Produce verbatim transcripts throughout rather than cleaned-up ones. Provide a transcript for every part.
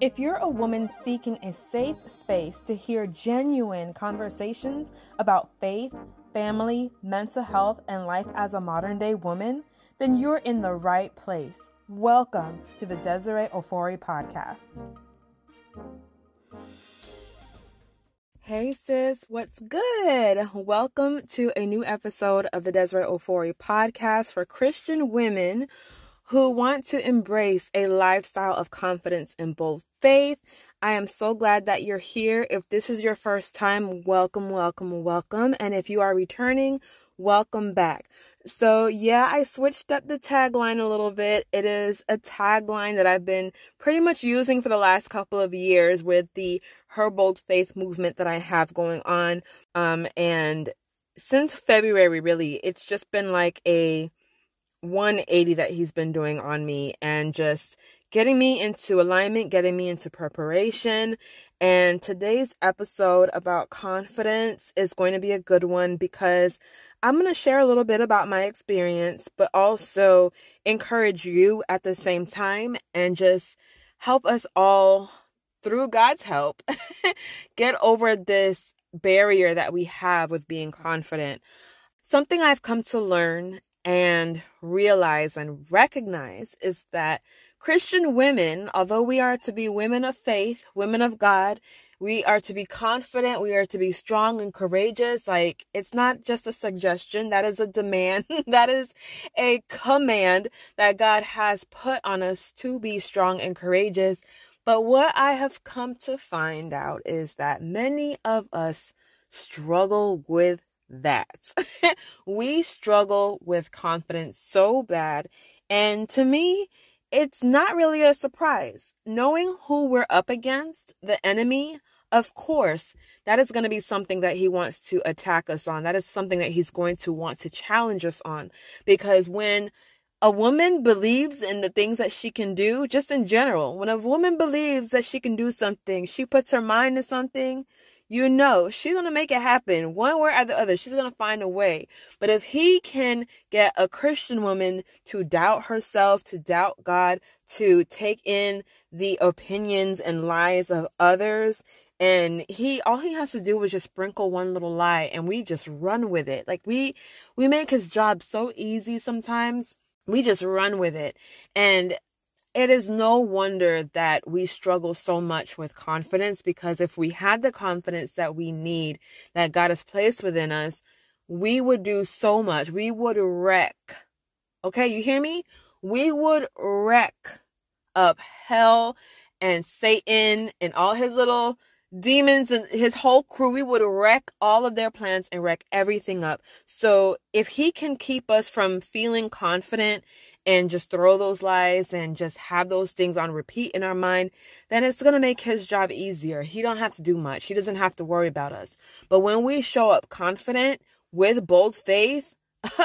If you're a woman seeking a safe space to hear genuine conversations about faith, family, mental health, and life as a modern-day woman, then you're in the right place. Welcome to the Desiree Ofori Podcast. Hey sis, what's good? Welcome to a new episode of the Desiree Ofori Podcast for Christian women who want to embrace a lifestyle of confidence in both faith. I am so glad that you're here. If this is your first time, welcome, welcome, welcome. And if you are returning, welcome back. So yeah, I switched up the tagline a little bit. It is a tagline that I've been pretty much using for the last couple of years with the Her Bold Faith movement that I have going on. Um, and since February, really, it's just been like a one eighty that he's been doing on me and just getting me into alignment, getting me into preparation. And today's episode about confidence is going to be a good one because I'm going to share a little bit about my experience, but also encourage you at the same time and just help us all, through God's help, get over this barrier that we have with being confident. Something I've come to learn and realize and recognize is that Christian women, although we are to be women of faith, women of God, we are to be confident, we are to be strong and courageous. Like, it's not just a suggestion, that is a demand, that is a command that God has put on us to be strong and courageous. But what I have come to find out is that many of us struggle with that. We struggle with confidence so bad. And to me, it's not really a surprise. Knowing who we're up against, the enemy, of course, that is going to be something that he wants to attack us on. That is something that he's going to want to challenge us on. Because when a woman believes in the things that she can do, just in general, when a woman believes that she can do something, she puts her mind to something, you know, she's going to make it happen one way or the other. She's going to find a way. But if he can get a Christian woman to doubt herself, to doubt God, to take in the opinions and lies of others, and he, all he has to do is just sprinkle one little lie and we just run with it. Like we, we make his job so easy sometimes. We just run with it. And it is no wonder that we struggle so much with confidence, because if we had the confidence that we need, that God has placed within us, we would do so much. We would wreck. Okay, you hear me? We would wreck up hell and Satan and all his little demons and his whole crew. We would wreck all of their plans and wreck everything up. So if he can keep us from feeling confident and just throw those lies and just have those things on repeat in our mind, then it's going to make his job easier. He don't have to do much. He doesn't have to worry about us. But when we show up confident with bold faith,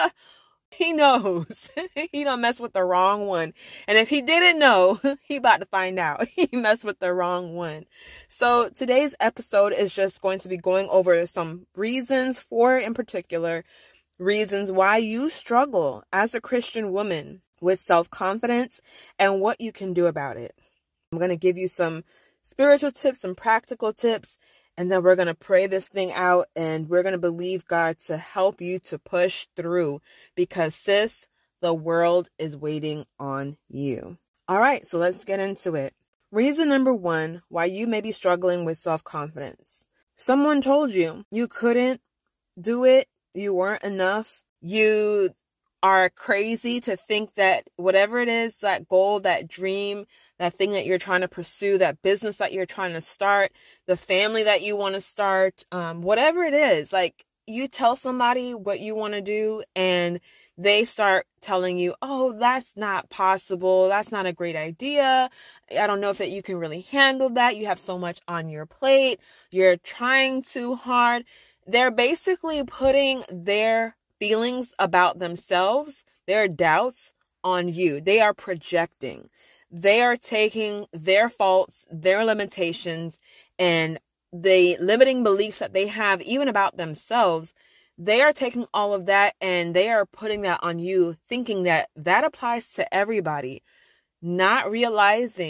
he knows he don't mess with the wrong one. And if he didn't know, he about to find out. He messed with the wrong one. So today's episode is just going to be going over some reasons, for in particular, reasons why you struggle as a Christian woman with self-confidence and what you can do about it. I'm going to give you some spiritual tips and practical tips, and then we're going to pray this thing out and we're going to believe God to help you to push through, because sis, the world is waiting on you. All right, so let's get into it. Reason number one why you may be struggling with self-confidence. Someone told you you couldn't do it. You weren't enough. You are crazy to think that whatever it is, that goal, that dream, that thing that you're trying to pursue, that business that you're trying to start, the family that you want to start, um, whatever it is, like you tell somebody what you want to do and they start telling you, oh, that's not possible. That's not a great idea. I don't know if that you can really handle that. You have so much on your plate. You're trying too hard. They're basically putting their feelings about themselves, their doubts on you. They are projecting. They are taking their faults, their limitations, and the limiting beliefs that they have even about themselves. They are taking all of that and they are putting that on you, thinking that that applies to everybody, not realizing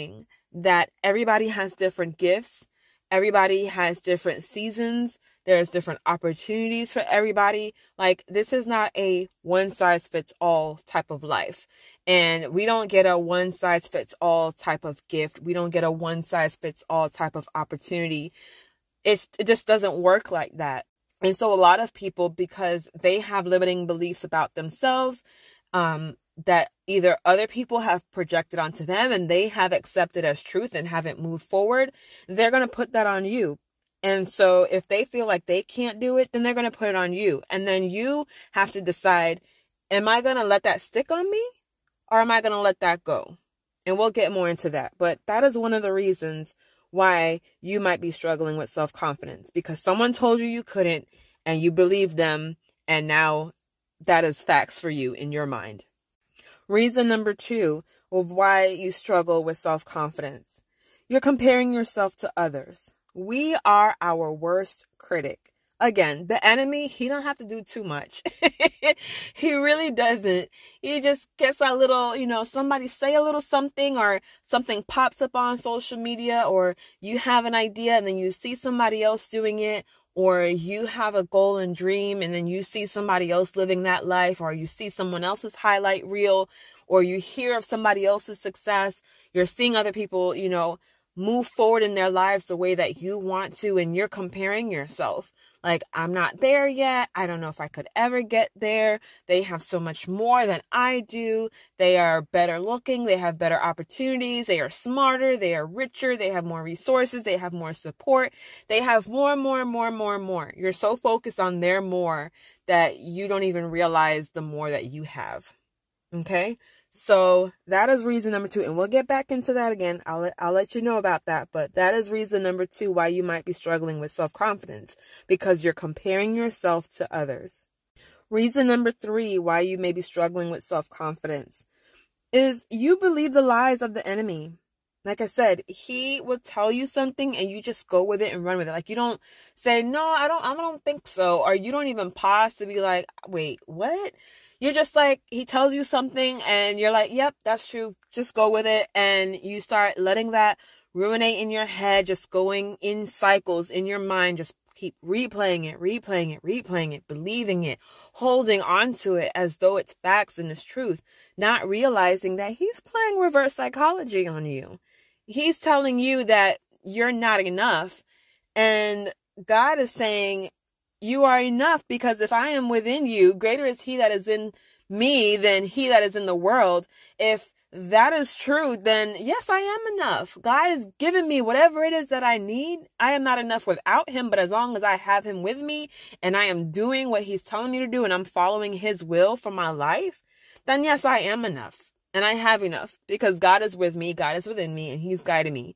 that everybody has different gifts. Everybody has different seasons. There's different opportunities for everybody. Like, this is not a one size fits all type of life. And we don't get a one size fits all type of gift. We don't get a one size fits all type of opportunity. It's, it just doesn't work like that. And so a lot of people, because they have limiting beliefs about themselves, um, that either other people have projected onto them and they have accepted as truth and haven't moved forward, they're going to put that on you. And so if they feel like they can't do it, then they're going to put it on you. And then you have to decide, am I going to let that stick on me or am I going to let that go? And we'll get more into that. But that is one of the reasons why you might be struggling with self-confidence, because someone told you you couldn't and you believed them. And now that is facts for you in your mind. Reason number two of why you struggle with self-confidence. You're comparing yourself to others. We are our worst critic. Again, the enemy, he don't have to do too much. He really doesn't. He just gets a little, you know, somebody say a little something, or something pops up on social media, or you have an idea and then you see somebody else doing it, or you have a goal and dream and then you see somebody else living that life, or you see someone else's highlight reel, or you hear of somebody else's success. You're seeing other people, you know, move forward in their lives the way that you want to, and you're comparing yourself. Like, I'm not there yet. I don't know if I could ever get there. They have so much more than I do. They are better looking. They have better opportunities. They are smarter. They are richer. They have more resources. They have more support. They have more, more, more, more, more. You're so focused on their more that you don't even realize the more that you have. Okay? So that is reason number two. And we'll get back into that again. I'll let, I'll let you know about that. But that is reason number two why you might be struggling with self-confidence, because you're comparing yourself to others. Reason number three why you may be struggling with self-confidence is you believe the lies of the enemy. Like I said, he will tell you something and you just go with it and run with it. Like, you don't say, no, I don't, I don't think so. Or you don't even pause to be like, wait, what? You're just like, he tells you something and you're like, yep, that's true. Just go with it. And you start letting that ruminate in your head, just going in cycles in your mind. Just keep replaying it, replaying it, replaying it, believing it, holding on to it as though it's facts and it's truth, not realizing that he's playing reverse psychology on you. He's telling you that you're not enough. And God is saying, you are enough, because if I am within you, greater is he that is in me than he that is in the world. If that is true, then yes, I am enough. God has given me whatever it is that I need. I am not enough without him, but as long as I have him with me and I am doing what he's telling me to do and I'm following his will for my life, then yes, I am enough. And I have enough, because God is with me, God is within me, and he's guiding me.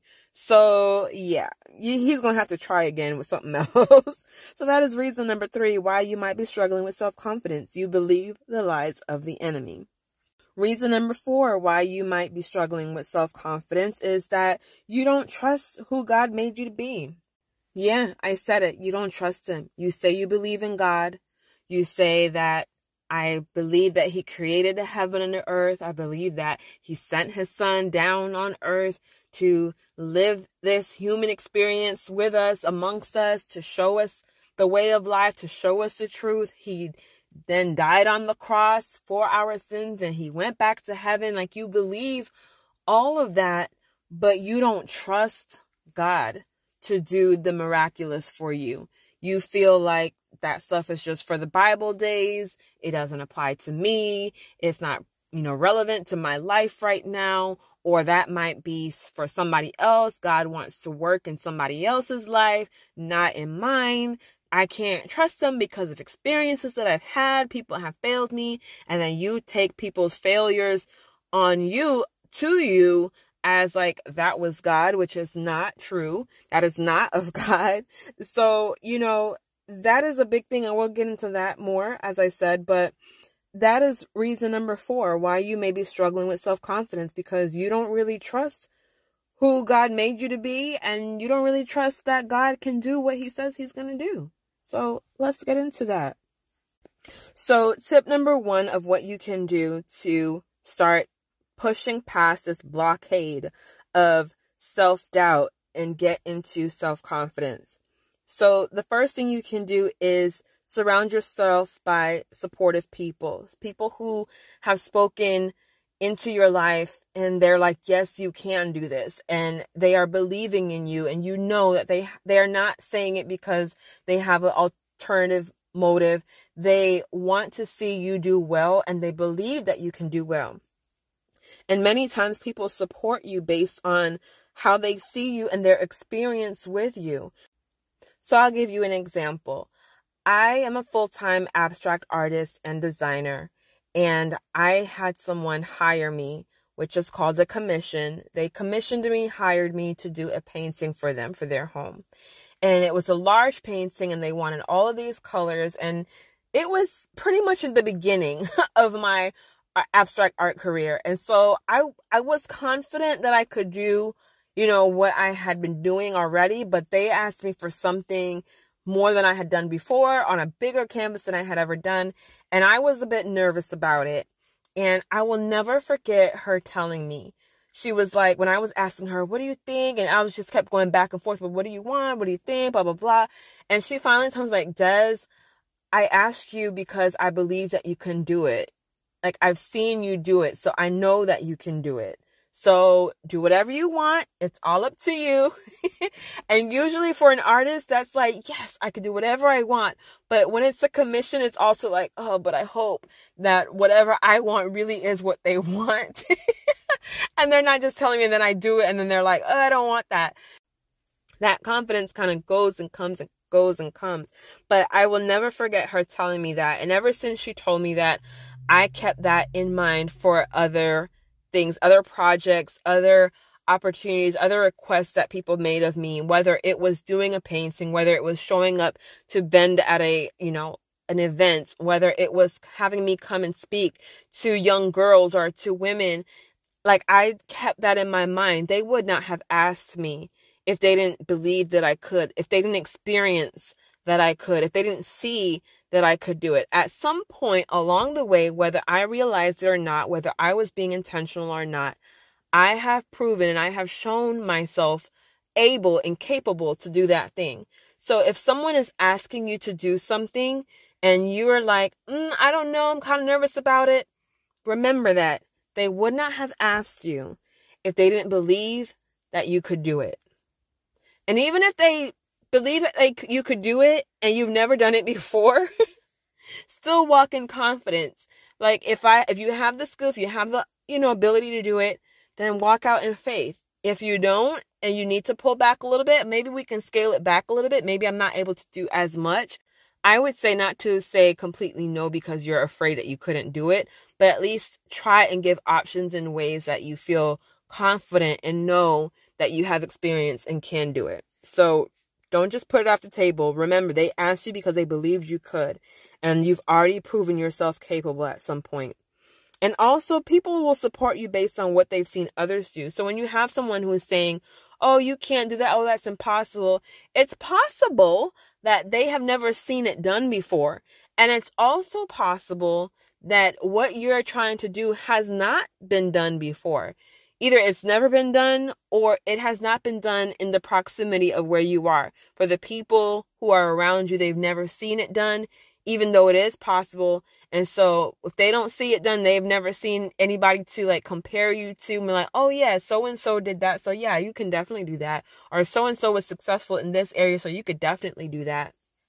So yeah, he's going to have to try again with something else. So that is reason number three why you might be struggling with self-confidence. You believe the lies of the enemy. Reason number four why you might be struggling with self-confidence is that you don't trust who God made you to be. Yeah, I said it. You don't trust him. You say you believe in God. You say that I believe that he created the heaven and the earth. I believe that he sent his son down on earth to live this human experience with us, amongst us, to show us the way of life, to show us the truth. He then died on the cross for our sins and he went back to heaven. Like, you believe all of that, but you don't trust God to do the miraculous for you. You feel like that stuff is just for the Bible days. It doesn't apply to me. It's not, you know, relevant to my life right now. Or that might be for somebody else. God wants to work in somebody else's life, not in mine. I can't trust them because of experiences that I've had. People have failed me. And then you take people's failures on you, to you, as like that was God, which is not true. That is not of God. So, you know, that is a big thing. And we'll get into that more, as I said. But that is reason number four why you may be struggling with self-confidence, because you don't really trust who God made you to be, and you don't really trust that God can do what he says he's going to do. So let's get into that. So tip number one of what you can do to start pushing past this blockade of self-doubt and get into self-confidence. So the first thing you can do is surround yourself by supportive people, people who have spoken into your life and they're like, yes, you can do this. And they are believing in you, and you know that they, they are not saying it because they have an alternative motive. They want to see you do well, and they believe that you can do well. And many times people support you based on how they see you and their experience with you. So I'll give you an example. I am a full-time abstract artist and designer, and I had someone hire me, which is called a commission. They commissioned me, hired me to do a painting for them, for their home. And it was a large painting, and they wanted all of these colors. And it was pretty much in the beginning of my abstract art career. And so I, I was confident that I could do, you know, what I had been doing already, but they asked me for something more than I had done before on a bigger canvas than I had ever done. And I was a bit nervous about it. And I will never forget her telling me. She was like, when I was asking her, what do you think? And I was just kept going back and forth, but what do you want? What do you think? Blah, blah, blah. And she finally told me, like, Des, I asked you because I believe that you can do it. Like, I've seen you do it, so I know that you can do it. So do whatever you want. It's all up to you. And usually for an artist, that's like, yes, I can do whatever I want. But when it's a commission, it's also like, oh, but I hope that whatever I want really is what they want. And they're not just telling me, and then I do it, and then they're like, oh, I don't want that. That confidence kind of goes and comes and goes and comes. But I will never forget her telling me that. And ever since she told me that, I kept that in mind for other things, other projects, other opportunities, other requests that people made of me, whether it was doing a painting, whether it was showing up to vend at a, you know, an event, whether it was having me come and speak to young girls or to women. Like, I kept that in my mind. They would not have asked me if they didn't believe that I could, if they didn't experience that I could, if they didn't see that I could do it. At some point along the way, whether I realized it or not, whether I was being intentional or not, I have proven and I have shown myself able and capable to do that thing. So if someone is asking you to do something and you're like, mm, I don't know, I'm kind of nervous about it, remember that they would not have asked you if they didn't believe that you could do it. And even if they believe that they, you could do it and you've never done it before, still walk in confidence. Like, if I, if you have the skills, if you have the, you know, ability to do it, then walk out in faith. If you don't, and you need to pull back a little bit, maybe we can scale it back a little bit. Maybe I'm not able to do as much. I would say not to say completely no because you're afraid that you couldn't do it, but at least try and give options in ways that you feel confident and know that you have experience and can do it. So don't just put it off the table. Remember, they asked you because they believed you could, and you've already proven yourself capable at some point. And also, people will support you based on what they've seen others do. So when you have someone who is saying, oh, you can't do that, oh, that's impossible, it's possible that they have never seen it done before. And it's also possible that what you're trying to do has not been done before. Either it's never been done or it has not been done in the proximity of where you are. For the people who are around you, they've never seen it done, even though it is possible. And so if they don't see it done, they've never seen anybody to like compare you to and be like, oh yeah, so-and-so did that. So yeah, you can definitely do that. Or so-and-so was successful in this area, so you could definitely do that.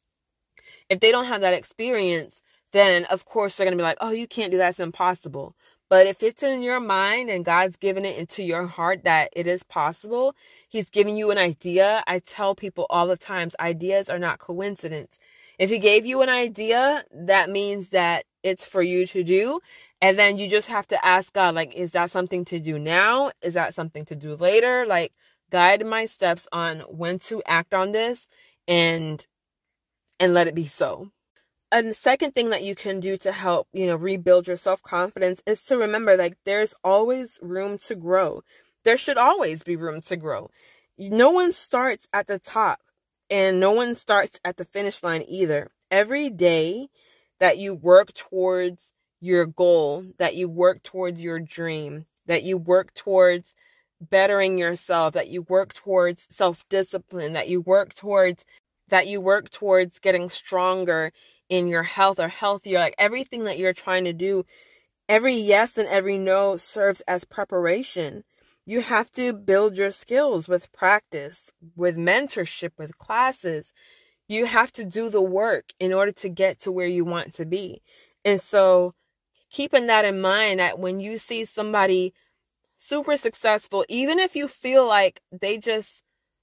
If they don't have that experience, then of course they're going to be like, oh, you can't do that. It's impossible. But if it's in your mind and God's given it into your heart that it is possible, he's giving you an idea. I tell people all the times, ideas are not coincidence. If he gave you an idea, that means that it's for you to do. And then you just have to ask God, like, is that something to do now? Is that something to do later? Like, guide my steps on when to act on this and, and let it be so. And the second thing that you can do to help, you know, rebuild your self-confidence is to remember, like, there's always room to grow. There should always be room to grow. No one starts at the top and no one starts at the finish line either. Every day that you work towards your goal, that you work towards your dream, that you work towards bettering yourself, that you work towards self-discipline, that you work towards, that you work towards getting stronger in your health or healthier, like everything that you're trying to do, every yes and every no serves as preparation. You have to build your skills with practice, with mentorship, with classes. You have to do the work in order to get to where you want to be. And so keeping that in mind, that when you see somebody super successful, even if you feel like they just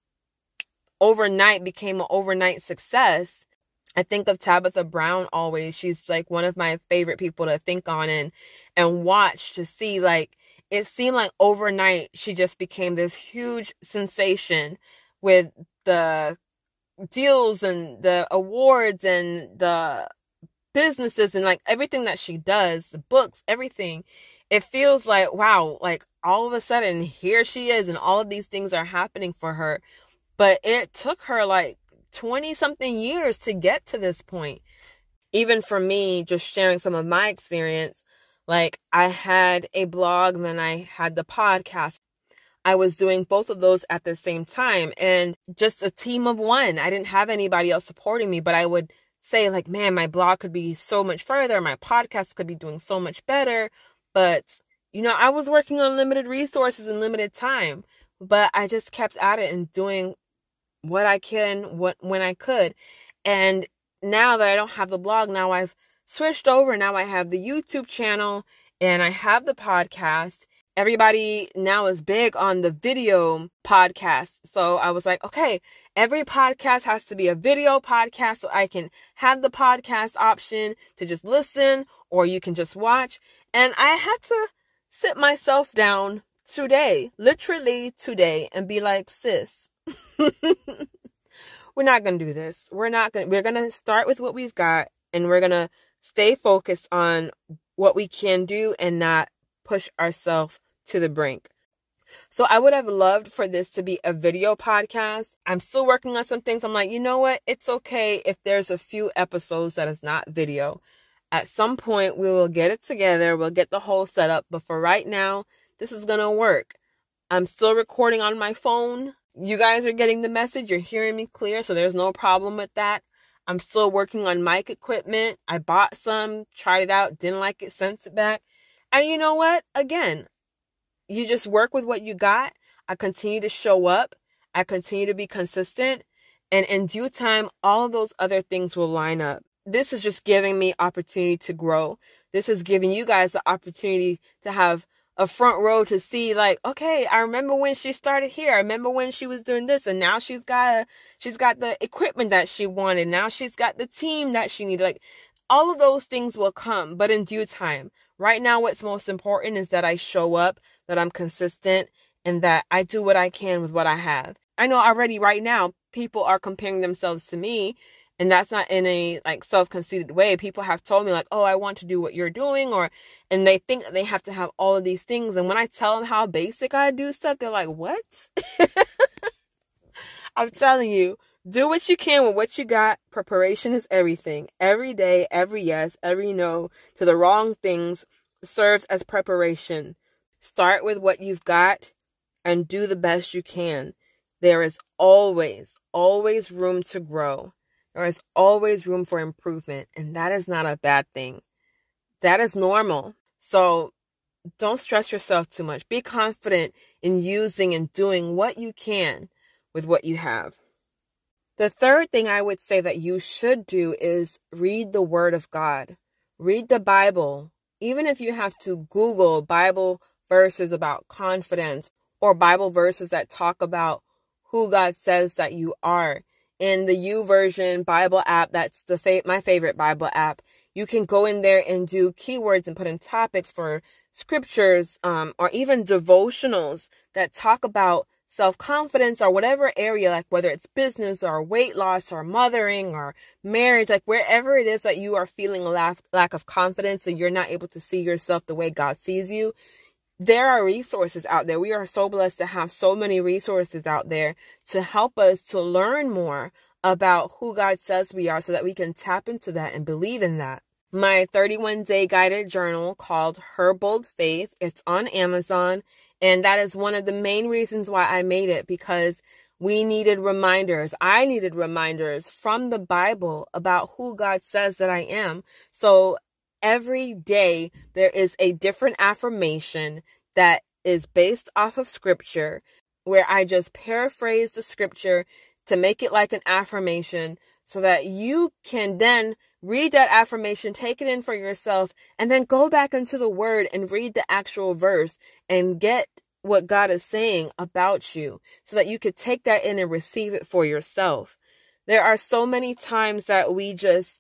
overnight became an overnight success, I think of Tabitha Brown always. She's like one of my favorite people to think on and, and watch to see, like, it seemed like overnight she just became this huge sensation with the deals and the awards and the businesses and like everything that she does, the books, everything. It feels like, wow, like all of a sudden here she is and all of these things are happening for her. But it took her like twenty something years to get to this point. Even for me, just sharing some of my experience, like I had a blog and then I had the podcast. I was doing both of those at the same time and just a team of one. I didn't have anybody else supporting me, but I would say like, man, my blog could be so much further. My podcast could be doing so much better. But, you know, I was working on limited resources and limited time, but I just kept at it and doing what I can, what, when I could. And now that I don't have the blog, now I've switched over. Now I have the YouTube channel and I have the podcast. Everybody now is big on the video podcast. So I was like, okay, every podcast has to be a video podcast so I can have the podcast option to just listen or you can just watch. And I had to sit myself down today, literally today, and be like, sis, we're not going to do this. We're not going to, we're going to start with what we've got and we're going to stay focused on what we can do and not push ourselves to the brink. So I would have loved for this to be a video podcast. I'm still working on some things. I'm like, you know what? It's okay if there's a few episodes that is not video. At some point, we will get it together. We'll get the whole setup. But for right now, this is going to work. I'm still recording on my phone. You guys are getting the message. You're hearing me clear. So there's no problem with that. I'm still working on mic equipment. I bought some, tried it out, didn't like it, sent it back. And you know what? Again, you just work with what you got. I continue to show up. I continue to be consistent. And in due time, all of those other things will line up. This is just giving me opportunity to grow. This is giving you guys the opportunity to have a front row to see like, okay, I remember when she started here. I remember when she was doing this. And now she's got, a, she's got the equipment that she wanted. Now she's got the team that she needed. Like all of those things will come, but in due time. Right now, what's most important is that I show up, that I'm consistent, and that I do what I can with what I have. I know already right now, people are comparing themselves to me, and that's not in a like self-conceited way. People have told me like, oh, I want to do what you're doing, or, and they think that they have to have all of these things. And when I tell them how basic I do stuff, they're like, what? I'm telling you, do what you can with what you got. Preparation is everything. Every day, every yes, every no to the wrong things serves as preparation. Start with what you've got and do the best you can. There is always, always room to grow. There is always room for improvement. And that is not a bad thing. That is normal. So don't stress yourself too much. Be confident in using and doing what you can with what you have. The third thing I would say that you should do is read the Word of God. Read the Bible. Even if you have to Google Bible verses about confidence or Bible verses that talk about who God says that you are. In the YouVersion Bible app, that's the fa- my favorite Bible app, you can go in there and do keywords and put in topics for scriptures um, or even devotionals that talk about self-confidence or whatever area, like whether it's business or weight loss or mothering or marriage, like wherever it is that you are feeling a lack, lack of confidence and you're not able to see yourself the way God sees you, there are resources out there. We are so blessed to have so many resources out there to help us to learn more about who God says we are so that we can tap into that and believe in that. My thirty-one day guided journal called Her Bold Faith, it's on Amazon. And that is one of the main reasons why I made it, because we needed reminders. I needed reminders from the Bible about who God says that I am. So every day there is a different affirmation that is based off of scripture, where I just paraphrase the scripture to make it like an affirmation so that you can then read that affirmation, take it in for yourself, and then go back into the word and read the actual verse and get what God is saying about you so that you could take that in and receive it for yourself. There are so many times that we just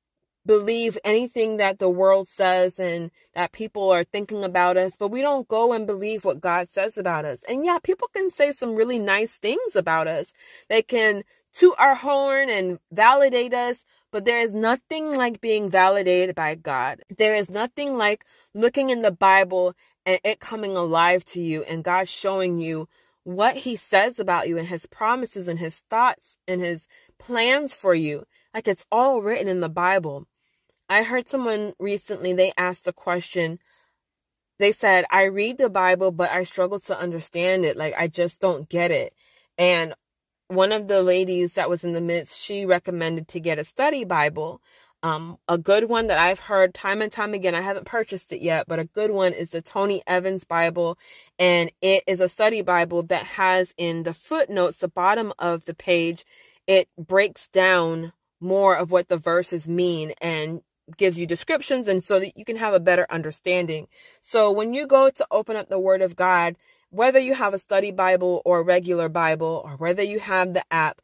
believe anything that the world says and that people are thinking about us, but we don't go and believe what God says about us. And yeah, people can say some really nice things about us. They can toot our horn and validate us, but there is nothing like being validated by God. There is nothing like looking in the Bible and it coming alive to you and God showing you what he says about you and his promises and his thoughts and his plans for you. Like, it's all written in the Bible. I heard someone recently, they asked a question. They said, I read the Bible, but I struggle to understand it. Like, I just don't get it. And one of the ladies that was in the midst, she recommended to get a study Bible. Um, a good one that I've heard time and time again, I haven't purchased it yet, but a good one is the Tony Evans Bible. And it is a study Bible that has in the footnotes, the bottom of the page, it breaks down more of what the verses mean and gives you descriptions, and so that you can have a better understanding. So when you go to open up the Word of God, whether you have a study Bible or a regular Bible, or whether you have the app,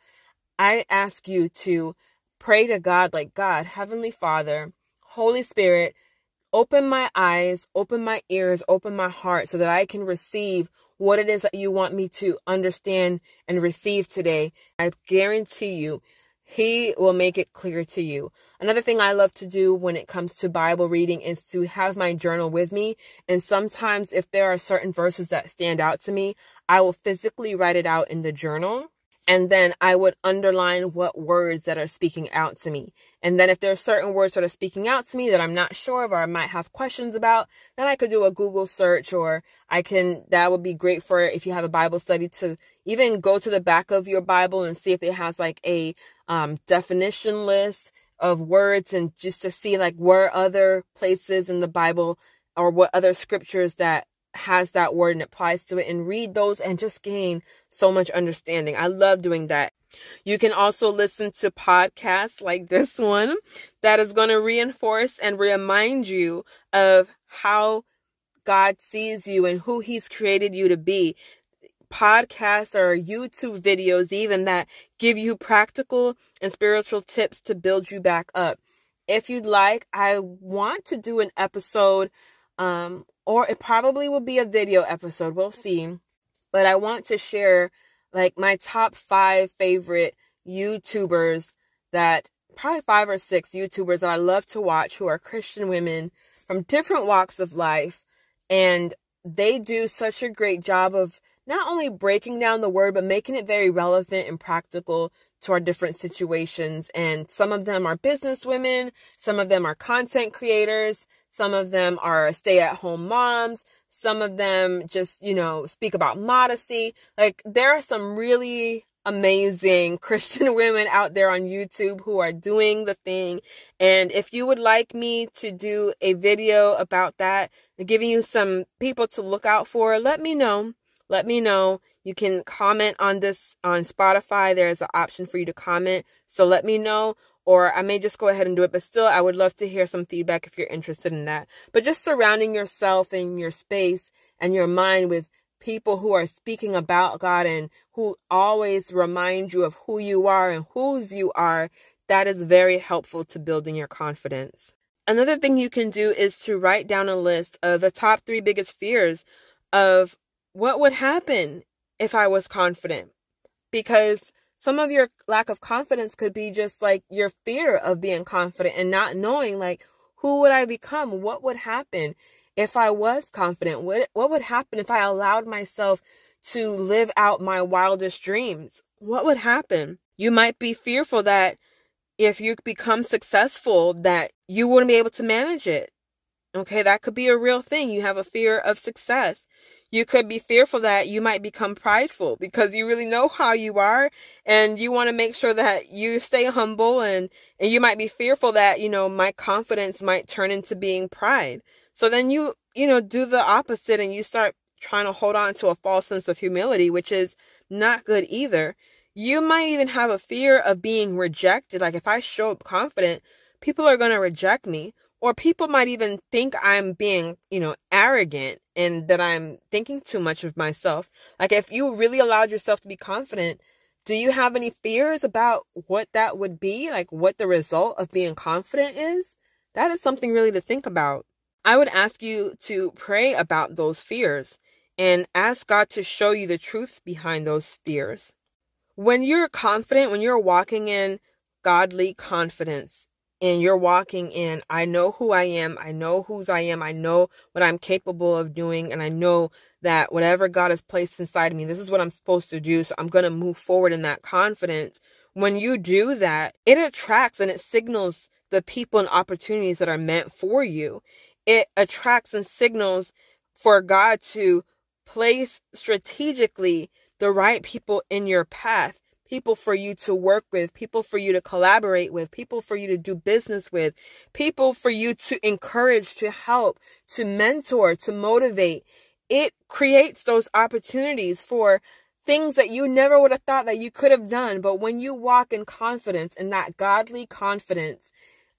I ask you to pray to God like, God, Heavenly Father, Holy Spirit, open my eyes, open my ears, open my heart so that I can receive what it is that you want me to understand and receive today. I guarantee you, he will make it clear to you. Another thing I love to do when it comes to Bible reading is to have my journal with me. And sometimes if there are certain verses that stand out to me, I will physically write it out in the journal. And then I would underline what words that are speaking out to me. And then if there are certain words that are speaking out to me that I'm not sure of or I might have questions about, then I could do a Google search, or I can, that would be great for if you have a Bible study, to even go to the back of your Bible and see if it has like a um, definition list of words, and just to see like where other places in the Bible or what other scriptures that has that word and applies to it, and read those and just gain so much understanding. I love doing that. You can also listen to podcasts like this one that is going to reinforce and remind you of how God sees you and who he's created you to be. Podcasts or YouTube videos even that give you practical and spiritual tips to build you back up. If you'd like, I want to do an episode, um, or it probably will be a video episode. We'll see. But I want to share like my top five favorite YouTubers, that probably five or six YouTubers that I love to watch, who are Christian women from different walks of life. And they do such a great job of not only breaking down the word, but making it very relevant and practical to our different situations. And some of them are business women. Some of them are content creators. Some of them are stay-at-home moms. Some of them just, you know, speak about modesty. Like, there are some really amazing Christian women out there on YouTube who are doing the thing. And if you would like me to do a video about that, giving you some people to look out for, let me know. Let me know. You can comment on this on Spotify. There's an option for you to comment. So let me know. Or I may just go ahead and do it. But still, I would love to hear some feedback if you're interested in that. But just surrounding yourself and your space and your mind with people who are speaking about God and who always remind you of who you are and whose you are, that is very helpful to building your confidence. Another thing you can do is to write down a list of the top three biggest fears of what would happen if I was confident. Because some of your lack of confidence could be just like your fear of being confident and not knowing, like, who would I become? What would happen if I was confident? What, what would happen if I allowed myself to live out my wildest dreams? What would happen? You might be fearful that if you become successful, that you wouldn't be able to manage it. Okay, that could be a real thing. You have a fear of success. You could be fearful that you might become prideful because you really know how you are and you want to make sure that you stay humble, and, and you might be fearful that, you know, my confidence might turn into being pride. So then you, you know, do the opposite and you start trying to hold on to a false sense of humility, which is not good either. You might even have a fear of being rejected. Like if I show up confident, people are going to reject me. Or people might even think I'm being, you know, arrogant and that I'm thinking too much of myself. Like if you really allowed yourself to be confident, do you have any fears about what that would be? Like what the result of being confident is? That is something really to think about. I would ask you to pray about those fears and ask God to show you the truth behind those fears. When you're confident, when you're walking in godly confidence, and you're walking in, I know who I am, I know whose I am, I know what I'm capable of doing, and I know that whatever God has placed inside of me, this is what I'm supposed to do, so I'm going to move forward in that confidence. When you do that, it attracts and it signals the people and opportunities that are meant for you. It attracts and signals for God to place strategically the right people in your path. People for you to work with, people for you to collaborate with, people for you to do business with, people for you to encourage, to help, to mentor, to motivate. It creates those opportunities for things that you never would have thought that you could have done. But when you walk in confidence, in that godly confidence,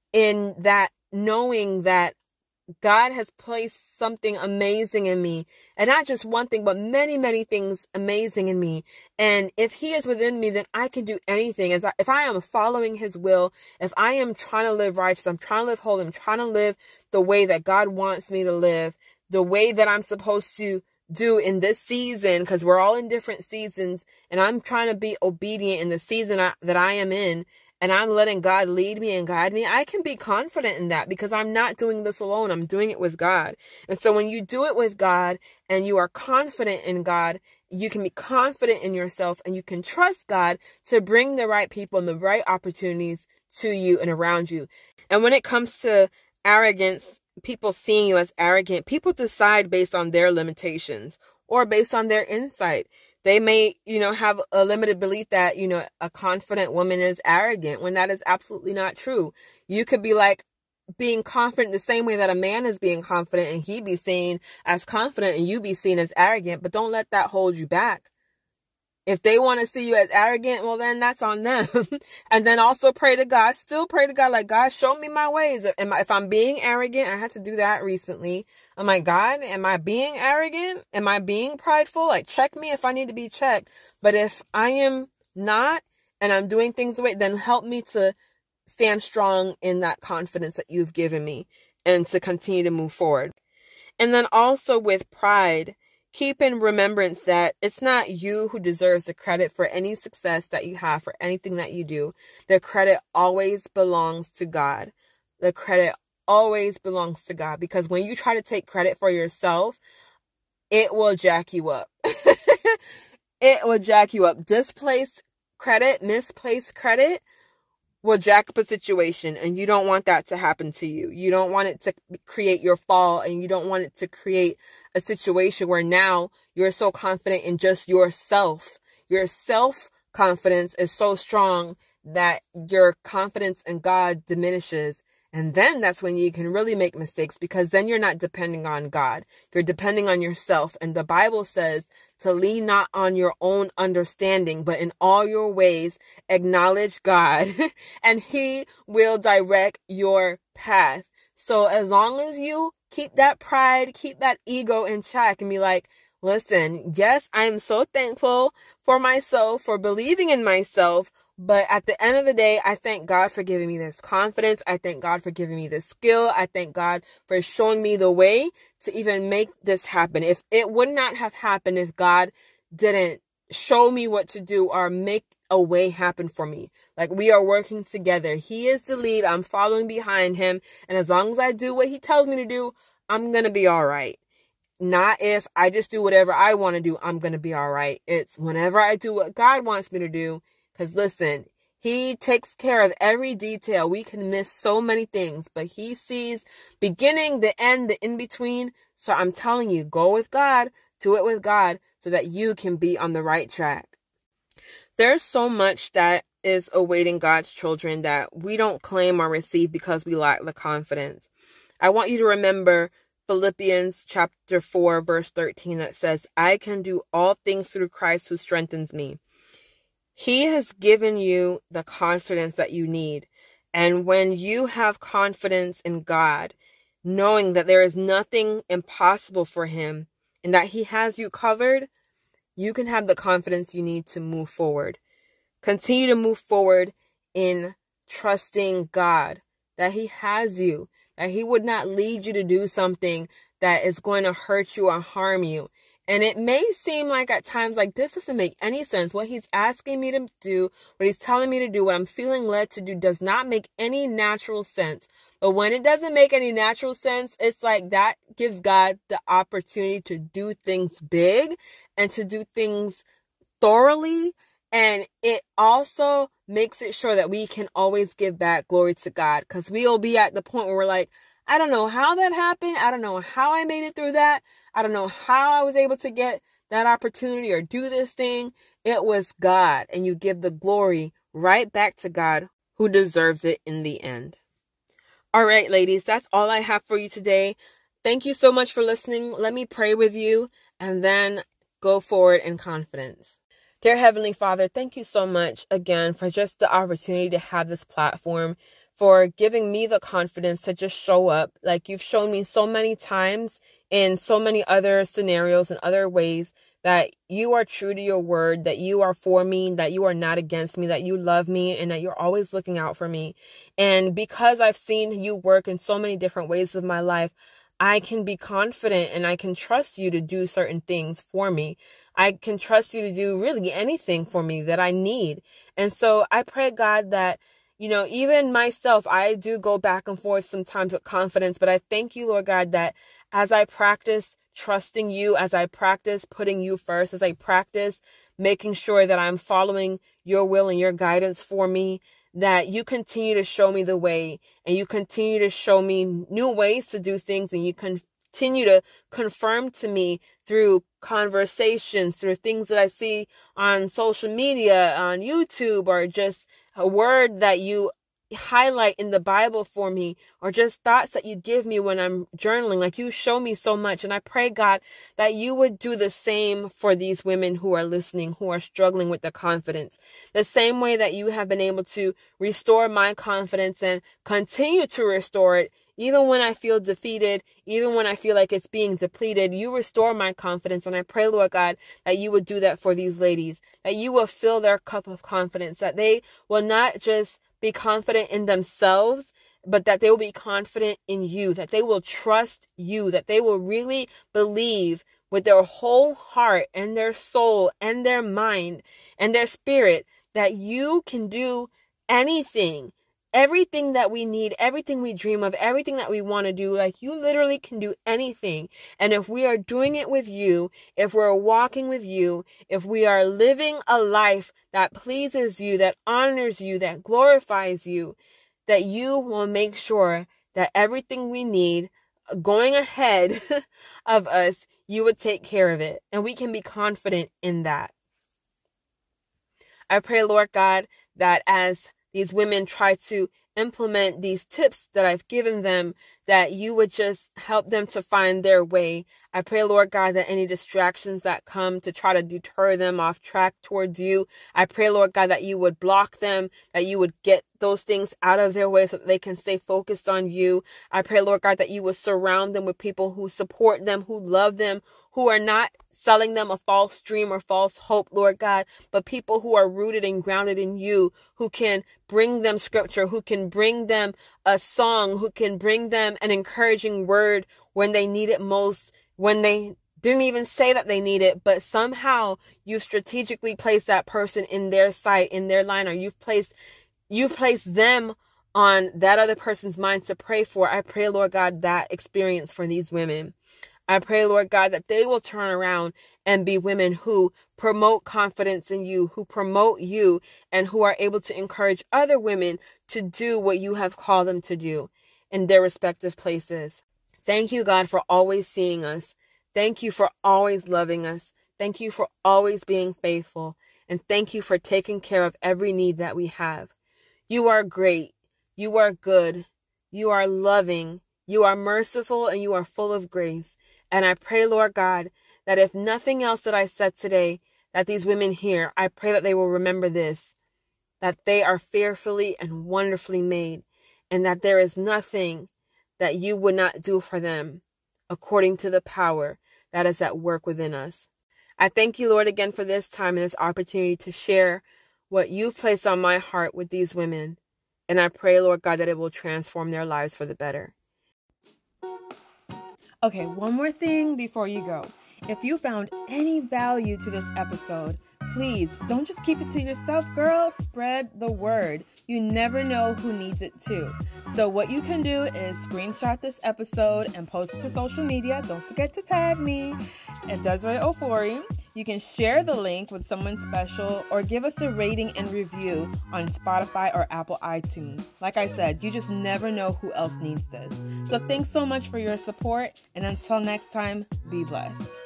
in that knowing that God has placed something amazing in me, and not just one thing, but many, many things amazing in me. And if he is within me, then I can do anything. As I, if I am following his will, if I am trying to live righteous, I'm trying to live holy, I'm trying to live the way that God wants me to live, the way that I'm supposed to do in this season, because we're all in different seasons, and I'm trying to be obedient in the season I, that I am in, and I'm letting God lead me and guide me, I can be confident in that because I'm not doing this alone. I'm doing it with God. And so when you do it with God and you are confident in God, you can be confident in yourself and you can trust God to bring the right people and the right opportunities to you and around you. And when it comes to arrogance, people seeing you as arrogant, people decide based on their limitations or based on their insight. They may, you know, have a limited belief that, you know, a confident woman is arrogant when that is absolutely not true. You could be like being confident the same way that a man is being confident and he be seen as confident and you be seen as arrogant, but don't let that hold you back. If they want to see you as arrogant, well, then that's on them. And then also pray to God. Still pray to God, like, God, show me my ways. Am I, if I'm being arrogant, I had to do that recently. I'm like, God, am I being arrogant? Am I being prideful? Like, check me if I need to be checked. But if I am not and I'm doing things the way, then help me to stand strong in that confidence that you've given me and to continue to move forward. And then also with pride, keep in remembrance that it's not you who deserves the credit for any success that you have, for anything that you do. The credit always belongs to God. The credit always belongs to God, because when you try to take credit for yourself, it will jack you up. It will jack you up. Displaced credit, misplaced credit will jack up a situation, and you don't want that to happen to you. You don't want it to create your fall, and you don't want it to create a situation where now you're so confident in just yourself. Your self-confidence is so strong that your confidence in God diminishes. And then that's when you can really make mistakes, because then you're not depending on God. You're depending on yourself. And the Bible says to lean not on your own understanding, but in all your ways acknowledge God and he will direct your path. So as long as you keep that pride, keep that ego in check and be like, listen, yes, I am so thankful for myself, for believing in myself. But at the end of the day, I thank God for giving me this confidence. I thank God for giving me this skill. I thank God for showing me the way to even make this happen. If it would not have happened if God didn't show me what to do or make a way happen for me. Like, we are working together. He is the lead. I'm following behind him. And as long as I do what he tells me to do, I'm going to be all right. Not if I just do whatever I want to do, I'm going to be all right. It's whenever I do what God wants me to do. Because listen, he takes care of every detail. We can miss so many things, but he sees beginning, the end, the in-between. So I'm telling you, go with God. do it with God so that you can be on the right track. There's so much that is awaiting God's children that we don't claim or receive because we lack the confidence. I want you to remember Philippians chapter four, verse thirteen, that says, I can do all things through Christ who strengthens me. He has given you the confidence that you need. And when you have confidence in God, knowing that there is nothing impossible for him and that he has you covered, you can have the confidence you need to move forward. Continue to move forward in trusting God, that he has you, that he would not lead you to do something that is going to hurt you or harm you. And it may seem like at times like this doesn't make any sense. What he's asking me to do, what he's telling me to do, what I'm feeling led to do does not make any natural sense. But when it doesn't make any natural sense, it's like that gives God the opportunity to do things big and to do things thoroughly. And it also makes it sure that we can always give back glory to God, because we'll be at the point where we're like, I don't know how that happened. I don't know how I made it through that. I don't know how I was able to get that opportunity or do this thing. It was God. And you give the glory right back to God, who deserves it in the end. All right, ladies, that's all I have for you today. Thank you so much for listening. Let me pray with you and then go forward in confidence. Dear Heavenly Father, thank you so much again for just the opportunity to have this platform, for giving me the confidence to just show up like you've shown me so many times in so many other scenarios and other ways, that you are true to your word, that you are for me, that you are not against me, that you love me, and that you're always looking out for me. And because I've seen you work in so many different ways of my life, I can be confident and I can trust you to do certain things for me. I can trust you to do really anything for me that I need. And so I pray, God, that, you know, even myself, I do go back and forth sometimes with confidence, but I thank you, Lord God, that as I practice trusting you, as I practice putting you first, as I practice making sure that I'm following your will and your guidance for me, that you continue to show me the way, and you continue to show me new ways to do things, and you continue to confirm to me through conversations, through things that I see on social media, on YouTube, or just a word that you highlight in the Bible for me, or just thoughts that you give me when I'm journaling. Like, you show me so much. And I pray, God, that you would do the same for these women who are listening, who are struggling with the confidence. The same way that you have been able to restore my confidence and continue to restore it, even when I feel defeated, even when I feel like it's being depleted, you restore my confidence. And I pray, Lord God, that you would do that for these ladies, that you will fill their cup of confidence, that they will not just be confident in themselves, but that they will be confident in you, that they will trust you, that they will really believe with their whole heart and their soul and their mind and their spirit that you can do anything, everything that we need, everything we dream of, everything that we want to do. Like, you literally can do anything. And if we are doing it with you, if we're walking with you, if we are living a life that pleases you, that honors you, that glorifies you, that you will make sure that everything we need going ahead of us, you would take care of it. And we can be confident in that. I pray, Lord God, that as these women try to implement these tips that I've given them, that you would just help them to find their way. I pray, Lord God, that any distractions that come to try to deter them off track towards you, I pray, Lord God, that you would block them, that you would get those things out of their way so that they can stay focused on you. I pray, Lord God, that you would surround them with people who support them, who love them, who are not selling them a false dream or false hope, Lord God, but people who are rooted and grounded in you, who can bring them scripture, who can bring them a song, who can bring them an encouraging word when they need it most, when they didn't even say that they need it, but somehow you've strategically placed that person in their sight, in their line, or you've placed, you've placed them on that other person's mind to pray for. I pray, Lord God, that experience for these women. I pray, Lord God, that they will turn around and be women who promote confidence in you, who promote you, and who are able to encourage other women to do what you have called them to do in their respective places. Thank you, God, for always seeing us. Thank you for always loving us. Thank you for always being faithful. And thank you for taking care of every need that we have. You are great. You are good. You are loving. You are merciful, and you are full of grace. And I pray, Lord God, that if nothing else that I said today, that these women hear, I pray that they will remember this, that they are fearfully and wonderfully made, and that there is nothing that you would not do for them according to the power that is at work within us. I thank you, Lord, again for this time and this opportunity to share what you've placed on my heart with these women. And I pray, Lord God, that it will transform their lives for the better. Okay, one more thing before you go. If you found any value to this episode, please don't just keep it to yourself, girl. Spread the word. You never know who needs it too. So what you can do is screenshot this episode and post it to social media. Don't forget to tag me at Desiree Ofori. You can share the link with someone special or give us a rating and review on Spotify or Apple iTunes. Like I said, you just never know who else needs this. So thanks so much for your support, and until next time, be blessed.